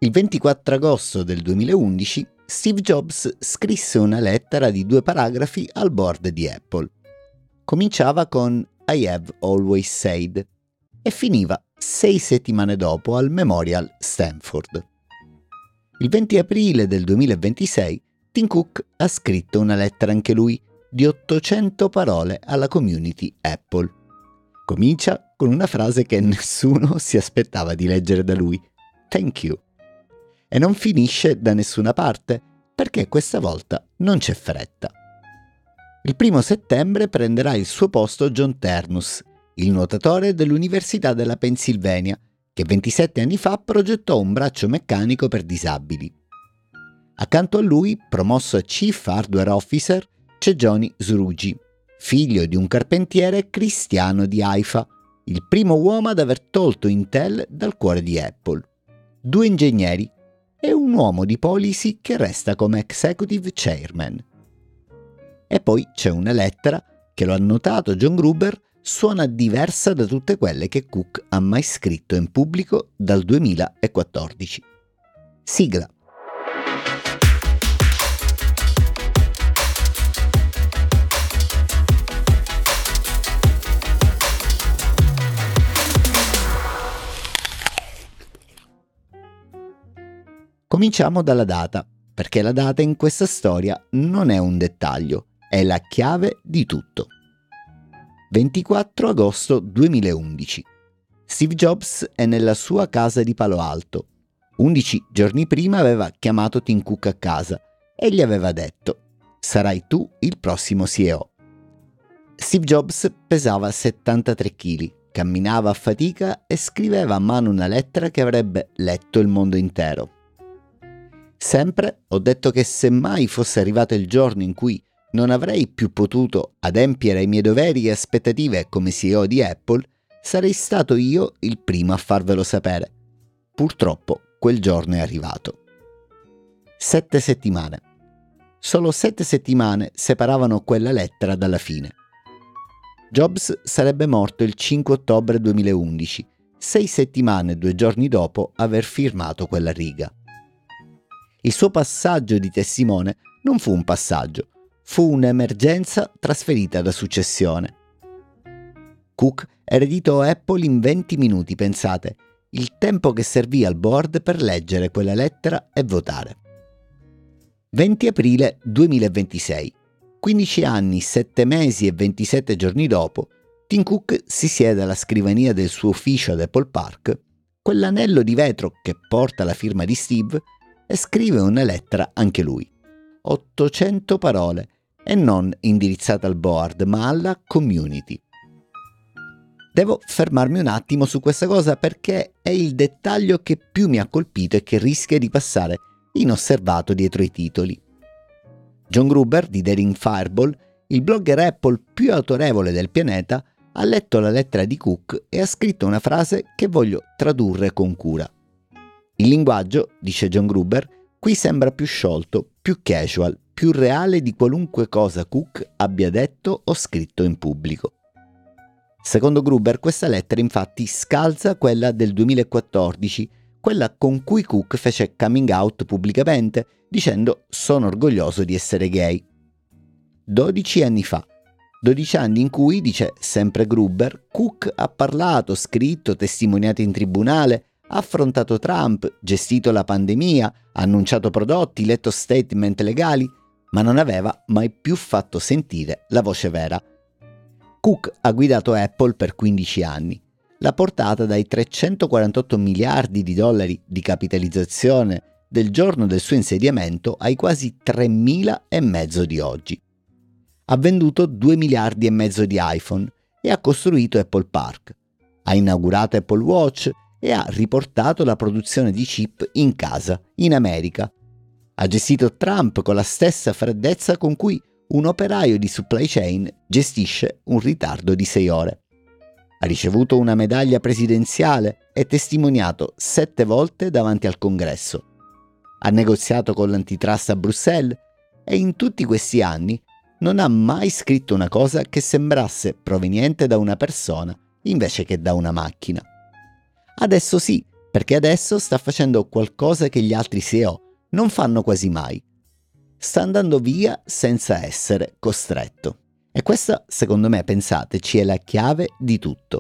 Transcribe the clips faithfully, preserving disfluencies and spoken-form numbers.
Il ventiquattro agosto del duemilaundici Steve Jobs scrisse una lettera di due paragrafi al board di Apple. Cominciava con I have always said e finiva sei settimane dopo al Memorial Stanford. Il venti aprile del duemilaventisei Tim Cook ha scritto una lettera anche lui di ottocento parole alla community Apple. Comincia con una frase che nessuno si aspettava di leggere da lui: Thank you. E non finisce da nessuna parte, perché questa volta non c'è fretta. Il primo settembre prenderà il suo posto John Ternus, il nuotatore dell'Università della Pennsylvania, che ventisette anni fa progettò un braccio meccanico per disabili. Accanto a lui, promosso a Chief Hardware Officer, c'è Johnny Srouji, figlio di un carpentiere cristiano di Haifa, il primo uomo ad aver tolto Intel dal cuore di Apple. Due ingegneri e un uomo di policy che resta come executive chairman. E poi c'è una lettera che, lo ha notato John Gruber, suona diversa da tutte quelle che Cook ha mai scritto in pubblico dal duemilaquattordici. Sigla. Cominciamo dalla data, perché la data in questa storia non è un dettaglio, è la chiave di tutto. ventiquattro agosto duemilaundici. Steve Jobs è nella sua casa di Palo Alto. undici giorni prima aveva chiamato Tim Cook a casa e gli aveva detto: sarai tu il prossimo C E O. Steve Jobs pesava settantatré chili, camminava a fatica e scriveva a mano una lettera che avrebbe letto il mondo intero. Sempre ho detto che se mai fosse arrivato il giorno in cui non avrei più potuto adempiere ai miei doveri e aspettative come C E O di Apple, sarei stato io il primo a farvelo sapere. Purtroppo quel giorno è arrivato. Sette settimane. Solo sette settimane separavano quella lettera dalla fine. Jobs sarebbe morto il cinque ottobre duemilaundici, sei settimane e due giorni dopo aver firmato quella riga. Il suo passaggio di testimone non fu un passaggio, fu un'emergenza trasferita da successione. Cook ereditò Apple in venti minuti, pensate, il tempo che servì al board per leggere quella lettera e votare. venti aprile duemilaventisei, quindici anni, sette mesi e ventisette giorni dopo, Tim Cook si siede alla scrivania del suo ufficio ad Apple Park, quell'anello di vetro che porta la firma di Steve, e scrive una lettera anche lui. ottocento parole, e non indirizzata al board, ma alla community. Devo fermarmi un attimo su questa cosa perché è il dettaglio che più mi ha colpito e che rischia di passare inosservato dietro i titoli. John Gruber di Daring Fireball, il blogger Apple più autorevole del pianeta, ha letto la lettera di Cook e ha scritto una frase che voglio tradurre con cura. Il linguaggio, dice John Gruber, qui sembra più sciolto, più casual, più reale di qualunque cosa Cook abbia detto o scritto in pubblico. Secondo Gruber, questa lettera infatti scalza quella del duemilaquattordici, quella con cui Cook fece coming out pubblicamente, dicendo «sono orgoglioso di essere gay». dodici anni fa. dodici anni in cui, dice sempre Gruber, Cook ha parlato, scritto, testimoniato in tribunale, ha affrontato Trump, gestito la pandemia, ha annunciato prodotti, letto statement legali, ma non aveva mai più fatto sentire la voce vera. Cook ha guidato Apple per quindici anni, l'ha portata dai trecentoquarantotto miliardi di dollari di capitalizzazione del giorno del suo insediamento ai quasi tremila e mezzo di oggi. Ha venduto due miliardi e mezzo di iPhone e ha costruito Apple Park. Ha inaugurato Apple Watch e ha riportato la produzione di chip in casa, in America. Ha gestito Trump con la stessa freddezza con cui un operaio di supply chain gestisce un ritardo di sei ore. Ha ricevuto una medaglia presidenziale e testimoniato sette volte davanti al Congresso. Ha negoziato con l'antitrust a Bruxelles e in tutti questi anni non ha mai scritto una cosa che sembrasse proveniente da una persona invece che da una macchina. Adesso sì, perché adesso sta facendo qualcosa che gli altri C E O non fanno quasi mai. Sta andando via senza essere costretto. E questa, secondo me, pensateci, è la chiave di tutto.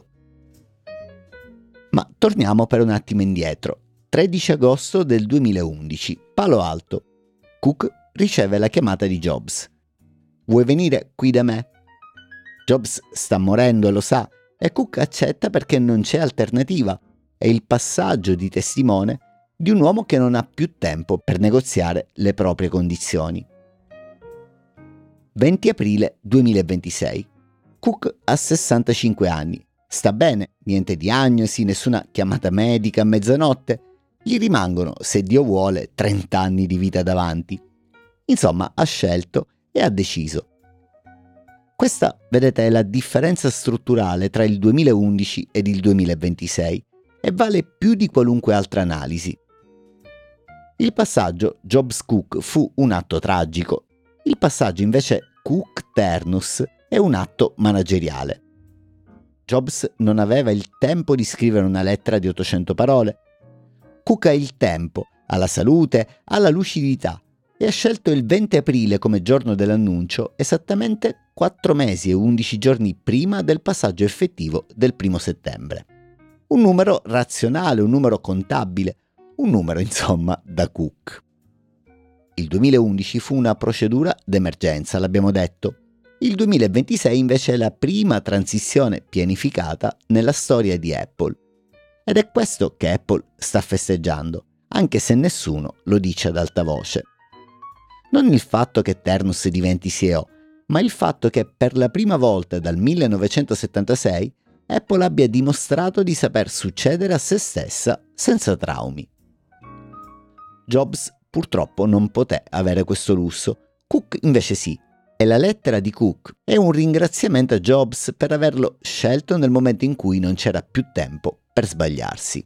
Ma torniamo per un attimo indietro. tredici agosto del duemilaundici, Palo Alto. Cook riceve la chiamata di Jobs. Vuoi venire qui da me? Jobs sta morendo, lo sa, e Cook accetta perché non c'è alternativa. È il passaggio di testimone di un uomo che non ha più tempo per negoziare le proprie condizioni. venti aprile duemilaventisei. Cook ha sessantacinque anni. Sta bene, niente diagnosi, nessuna chiamata medica a mezzanotte. Gli rimangono, se Dio vuole, trenta anni di vita davanti. Insomma, ha scelto e ha deciso. Questa, vedete, è la differenza strutturale tra il duemilaundici ed il duemilaventisei e vale più di qualunque altra analisi. Il passaggio Jobs-Cook fu un atto tragico. Il passaggio invece Cook-Ternus è un atto manageriale. Jobs non aveva il tempo di scrivere una lettera di ottocento parole. Cook ha il tempo, ha la salute, ha la lucidità e ha scelto il venti aprile come giorno dell'annuncio esattamente quattro mesi e undici giorni prima del passaggio effettivo del primo settembre. Un numero razionale, un numero contabile, un numero insomma da Cook. Il duemilaundici fu una procedura d'emergenza, l'abbiamo detto. Il duemilaventisei invece è la prima transizione pianificata nella storia di Apple. Ed è questo che Apple sta festeggiando, anche se nessuno lo dice ad alta voce. Non il fatto che Ternus diventi C E O, ma il fatto che per la prima volta dal millenovecentosettantasei Apple abbia dimostrato di saper succedere a se stessa senza traumi. Jobs purtroppo non poté avere questo lusso, Cook invece sì, e la lettera di Cook è un ringraziamento a Jobs per averlo scelto nel momento in cui non c'era più tempo per sbagliarsi.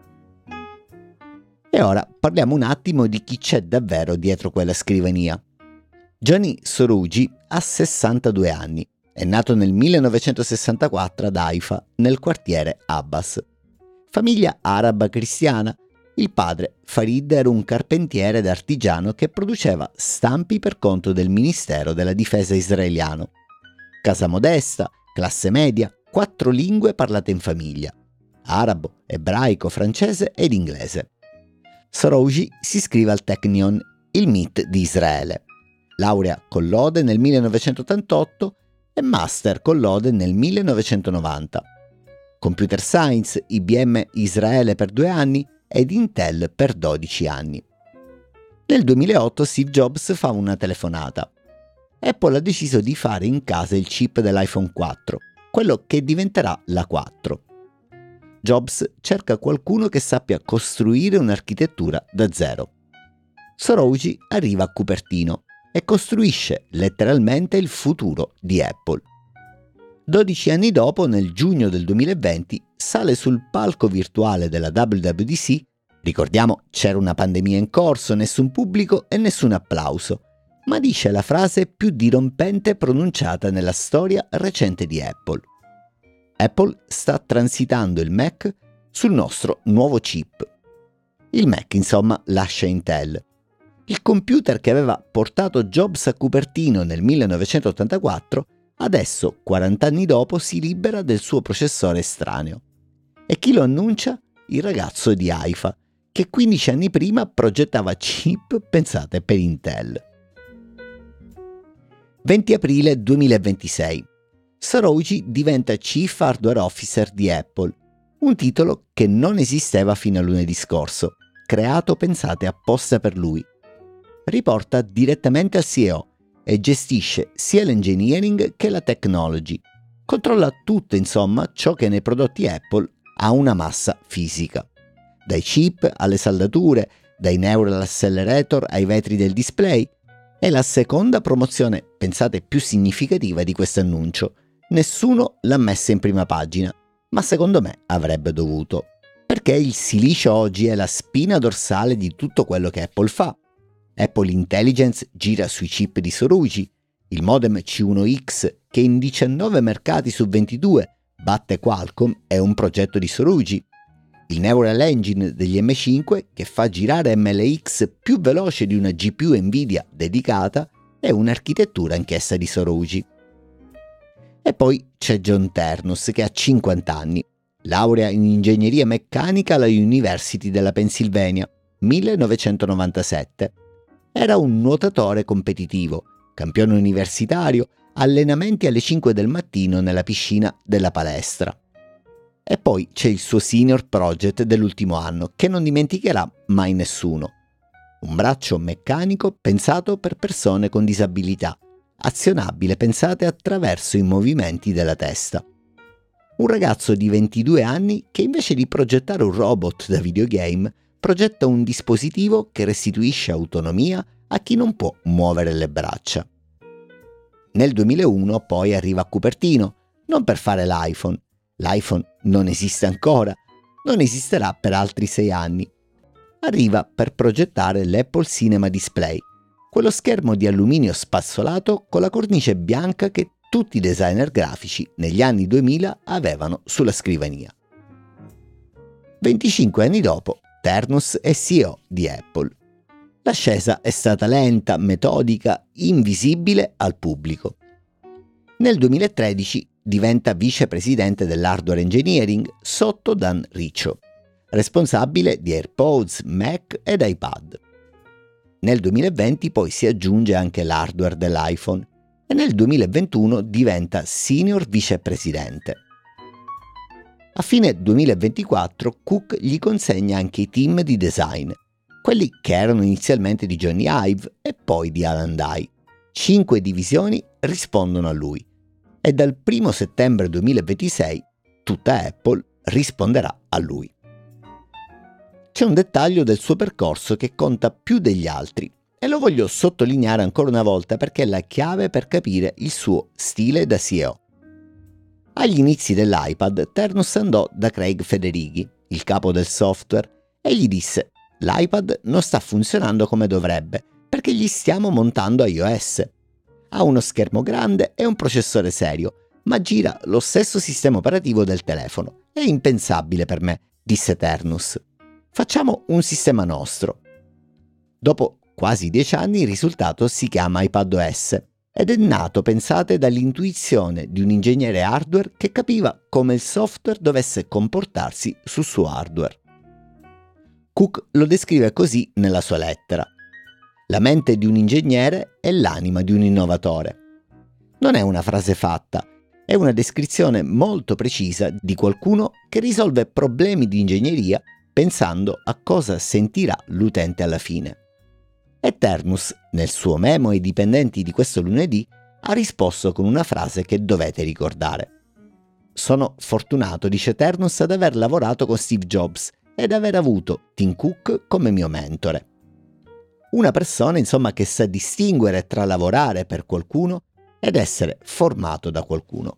E ora parliamo un attimo di chi c'è davvero dietro quella scrivania. Johnny Sorougi ha sessantadue anni, è nato nel millenovecentosessantaquattro ad Haifa, nel quartiere Abbas. Famiglia araba cristiana. Il padre, Farid, era un carpentiere ed artigiano che produceva stampi per conto del Ministero della Difesa israeliano. Casa modesta, classe media, quattro lingue parlate in famiglia: arabo, ebraico, francese ed inglese. Sorougi si iscrive al Technion, il M I T di Israele. Laurea con lode nel millenovecentottantotto e master con lode nel millenovecentonovanta. Computer Science, I B M Israele per due anni ed Intel per dodici anni. Nel duemilaotto Steve Jobs fa una telefonata. Apple ha deciso di fare in casa il chip dell'iPhone quattro, quello che diventerà l'A quattro. Jobs cerca qualcuno che sappia costruire un'architettura da zero. Sorougi arriva a Cupertino e costruisce letteralmente il futuro di Apple. dodici anni dopo, nel giugno del duemilaventi, sale sul palco virtuale della W W D C. Ricordiamo, c'era una pandemia in corso, nessun pubblico e nessun applauso, ma dice la frase più dirompente pronunciata nella storia recente di Apple. Apple sta transitando il Mac sul nostro nuovo chip. Il Mac, insomma, lascia Intel. Il computer che aveva portato Jobs a Cupertino nel millenovecentottantaquattro, adesso, quaranta anni dopo, si libera del suo processore estraneo. E chi lo annuncia? Il ragazzo di Haifa, che quindici anni prima progettava chip pensate per Intel. venti aprile duemilaventisei. Sorougi diventa Chief Hardware Officer di Apple, un titolo che non esisteva fino a lunedì scorso, creato pensate apposta per lui. Riporta direttamente al C E O e gestisce sia l'engineering che la technology. Controlla tutto, insomma, ciò che nei prodotti Apple ha una massa fisica. Dai chip alle saldature, dai neural accelerator ai vetri del display. È la seconda promozione, pensate, più significativa di questo annuncio. Nessuno l'ha messa in prima pagina, ma secondo me avrebbe dovuto. Perché il silicio oggi è la spina dorsale di tutto quello che Apple fa. Apple Intelligence gira sui chip di Sorougi, il modem C uno X che in diciannove mercati su ventidue batte Qualcomm è un progetto di Sorougi, Il Neural Engine degli M cinque, che fa girare M L X più veloce di una G P U Nvidia dedicata, è un'architettura anch'essa di Soroushi. E poi c'è John Ternus, che ha cinquanta anni, laurea in ingegneria meccanica alla University della Pennsylvania, millenovecentonovantasette. Era un nuotatore competitivo, campione universitario, allenamenti alle cinque del mattino nella piscina della palestra. E poi c'è il suo senior project dell'ultimo anno, che non dimenticherà mai nessuno. Un braccio meccanico pensato per persone con disabilità, azionabile pensate attraverso i movimenti della testa. Un ragazzo di ventidue anni che invece di progettare un robot da videogame, progetta un dispositivo che restituisce autonomia a chi non può muovere le braccia. Nel duemilauno poi arriva a Cupertino, non per fare l'iPhone. L'iPhone non esiste ancora, non esisterà per altri sei anni. Arriva per progettare l'Apple Cinema Display, quello schermo di alluminio spazzolato con la cornice bianca che tutti i designer grafici negli anni duemila avevano sulla scrivania. venticinque anni dopo, Ternus è C E O di Apple. L'ascesa è stata lenta, metodica, invisibile al pubblico. Nel duemilatredici diventa vicepresidente dell'hardware engineering sotto Dan Riccio, responsabile di AirPods, Mac ed iPad. Nel duemilaventi poi si aggiunge anche l'hardware dell'iPhone e nel duemilaventuno diventa senior vicepresidente. A fine duemilaventiquattro Cook gli consegna anche i team di design, quelli che erano inizialmente di Johnny Ive e poi di Alan Dye. Cinque divisioni rispondono a lui e dal primo settembre duemilaventisei tutta Apple risponderà a lui. C'è un dettaglio del suo percorso che conta più degli altri e lo voglio sottolineare ancora una volta perché è la chiave per capire il suo stile da C E O. Agli inizi dell'iPad, Ternus andò da Craig Federighi, il capo del software, e gli disse: l'iPad non sta funzionando come dovrebbe perché gli stiamo montando iOS. Ha uno schermo grande e un processore serio, ma gira lo stesso sistema operativo del telefono. È impensabile per me, disse Ternus. Facciamo un sistema nostro. Dopo quasi dieci anni il risultato si chiama iPadOS ed è nato, pensate, dall'intuizione di un ingegnere hardware che capiva come il software dovesse comportarsi sul suo hardware. Cook lo descrive così nella sua lettera: la mente di un ingegnere è l'anima di un innovatore. Non è una frase fatta, è una descrizione molto precisa di qualcuno che risolve problemi di ingegneria pensando a cosa sentirà l'utente alla fine. E Ternus, nel suo memo ai dipendenti di questo lunedì, ha risposto con una frase che dovete ricordare. Sono fortunato, dice Ternus, ad aver lavorato con Steve Jobs ed aver avuto Tim Cook come mio mentore. Una persona, insomma, che sa distinguere tra lavorare per qualcuno ed essere formato da qualcuno.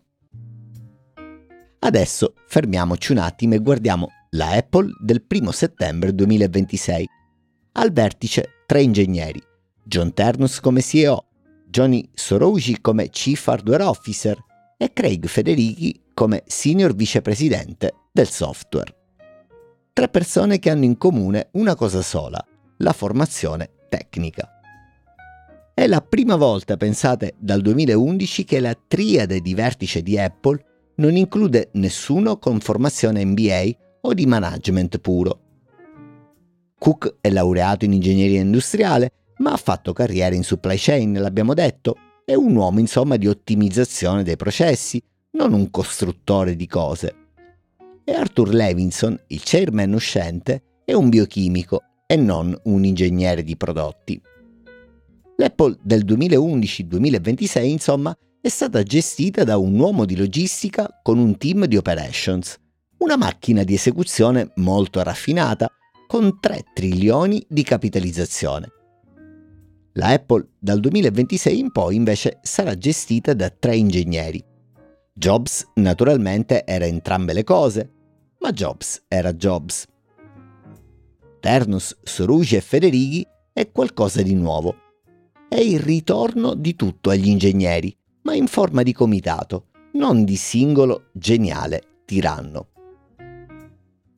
Adesso fermiamoci un attimo e guardiamo la Apple del primo settembre duemilaventisei. Al vertice tre ingegneri: John Ternus come C E O, Johnny Soroushi come Chief Hardware Officer e Craig Federighi come Senior Vicepresidente del software. Tre persone che hanno in comune una cosa sola: la formazione tecnica. È la prima volta, pensate, dal duemilaundici che la triade di vertice di Apple non include nessuno con formazione M B A o di management puro. Cook è laureato in ingegneria industriale, ma ha fatto carriera in supply chain, l'abbiamo detto, è un uomo insomma di ottimizzazione dei processi, non un costruttore di cose. E Arthur Levinson, il chairman uscente, è un biochimico e non un ingegnere di prodotti. L'Apple del duemilaundici duemilaventisei, insomma, è stata gestita da un uomo di logistica con un team di operations, una macchina di esecuzione molto raffinata, con tre trilioni di capitalizzazione. La Apple dal duemilaventisei in poi invece sarà gestita da tre ingegneri. Jobs naturalmente era entrambe le cose, ma Jobs era Jobs. Ternus, Soroushi e Federighi è qualcosa di nuovo. È il ritorno di tutto agli ingegneri, ma in forma di comitato, non di singolo geniale tiranno.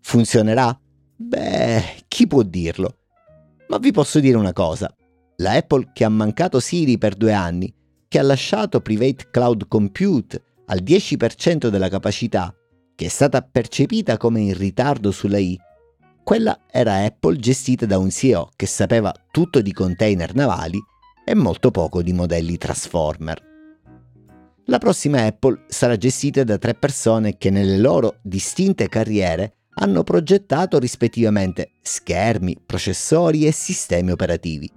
Funzionerà? Beh, chi può dirlo? Ma vi posso dire una cosa. La Apple che ha mancato Siri per due anni, che ha lasciato Private Cloud Compute al dieci per cento della capacità, che è stata percepita come in ritardo sulla I, quella era Apple gestita da un C E O che sapeva tutto di container navali e molto poco di modelli Transformer. La prossima Apple sarà gestita da tre persone che nelle loro distinte carriere hanno progettato rispettivamente schermi, processori e sistemi operativi.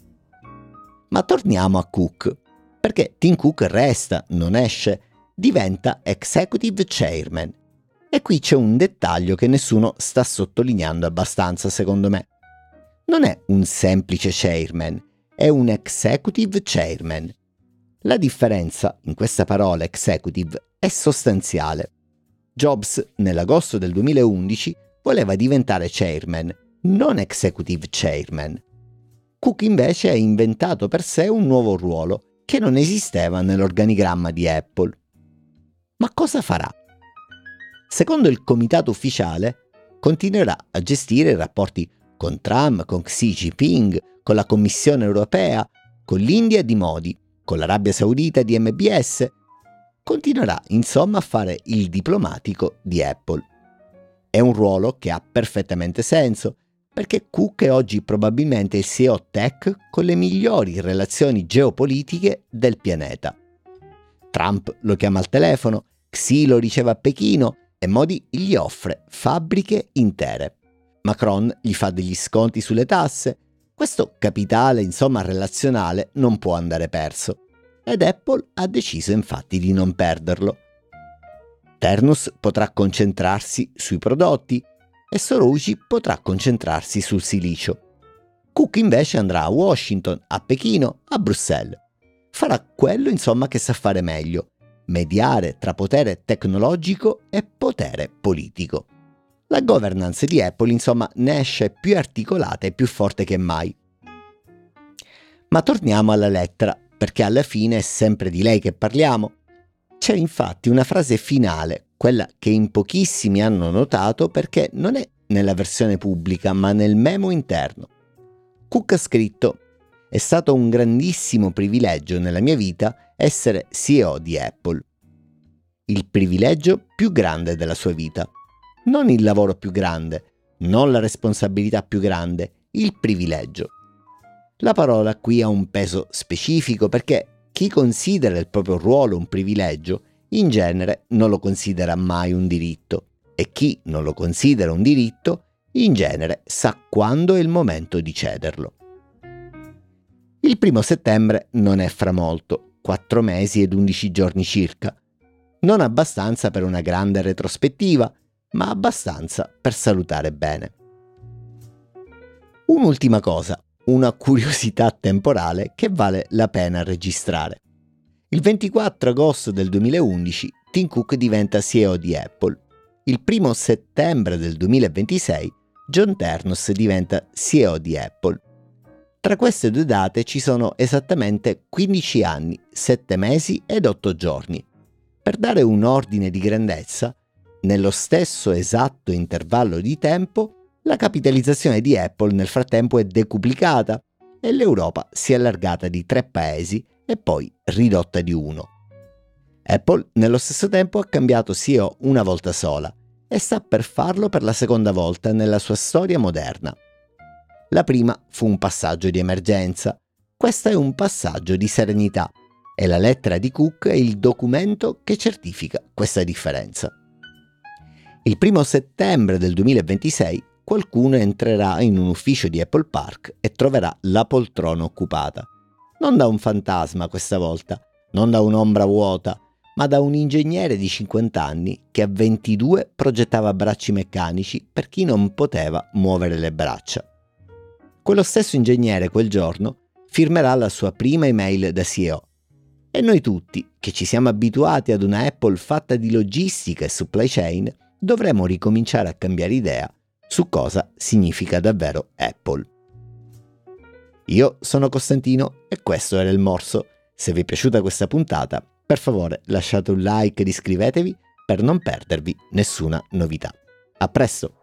Ma torniamo a Cook, perché Tim Cook resta, non esce, diventa Executive Chairman. E qui c'è un dettaglio che nessuno sta sottolineando abbastanza, secondo me. Non è un semplice chairman, è un Executive Chairman. La differenza in questa parola executive è sostanziale. Jobs, nell'agosto del duemilaundici, voleva diventare chairman, non executive chairman. Cook invece ha inventato per sé un nuovo ruolo che non esisteva nell'organigramma di Apple. Ma cosa farà? Secondo il comitato ufficiale, continuerà a gestire i rapporti con Trump, con Xi Jinping, con la Commissione europea, con l'India di Modi, con l'Arabia Saudita di M B S. Continuerà insomma a fare il diplomatico di Apple. È un ruolo che ha perfettamente senso, perché Cook è oggi probabilmente il C E O tech con le migliori relazioni geopolitiche del pianeta. Trump lo chiama al telefono, Xi lo riceve a Pechino e Modi gli offre fabbriche intere. Macron gli fa degli sconti sulle tasse. Questo capitale, insomma, relazionale non può andare perso. Ed Apple ha deciso infatti di non perderlo. Ternus potrà concentrarsi sui prodotti e Soroushi potrà concentrarsi sul silicio. Cook invece andrà a Washington, a Pechino, a Bruxelles. Farà quello insomma che sa fare meglio, mediare tra potere tecnologico e potere politico. La governance di Apple insomma ne esce più articolata e più forte che mai. Ma torniamo alla lettera, perché alla fine è sempre di lei che parliamo. C'è infatti una frase finale, quella che in pochissimi hanno notato perché non è nella versione pubblica ma nel memo interno. Cook ha scritto: «È stato un grandissimo privilegio nella mia vita essere C E O di Apple». Il privilegio più grande della sua vita. Non il lavoro più grande, non la responsabilità più grande, il privilegio. La parola qui ha un peso specifico perché chi considera il proprio ruolo un privilegio, in genere non lo considera mai un diritto, e chi non lo considera un diritto, in genere sa quando è il momento di cederlo. Il primo settembre non è fra molto, quattro mesi ed undici giorni circa. Non abbastanza per una grande retrospettiva, ma abbastanza per salutare bene. Un'ultima cosa, una curiosità temporale che vale la pena registrare. Il ventiquattro agosto del duemilaundici Tim Cook diventa C E O di Apple. Il primo settembre del duemilaventisei John Ternus diventa C E O di Apple. Tra queste due date ci sono esattamente quindici anni, sette mesi ed otto giorni. Per dare un ordine di grandezza, nello stesso esatto intervallo di tempo, la capitalizzazione di Apple nel frattempo è decuplicata e l'Europa si è allargata di tre paesi e poi ridotta di uno. Apple nello stesso tempo ha cambiato C E O una volta sola e sta per farlo per la seconda volta nella sua storia moderna. La prima fu un passaggio di emergenza, questa è un passaggio di serenità e la lettera di Cook è il documento che certifica questa differenza. Il primo settembre del duemilaventisei qualcuno entrerà in un ufficio di Apple Park e troverà la poltrona occupata. Non da un fantasma questa volta, non da un'ombra vuota, ma da un ingegnere di cinquanta anni che a ventidue progettava bracci meccanici per chi non poteva muovere le braccia. Quello stesso ingegnere quel giorno firmerà la sua prima email da C E O. E noi tutti, che ci siamo abituati ad una Apple fatta di logistica e supply chain, dovremo ricominciare a cambiare idea su cosa significa davvero Apple. Io sono Costantino e questo era Il Morso. Se vi è piaciuta questa puntata, per favore lasciate un like ed iscrivetevi per non perdervi nessuna novità. A presto!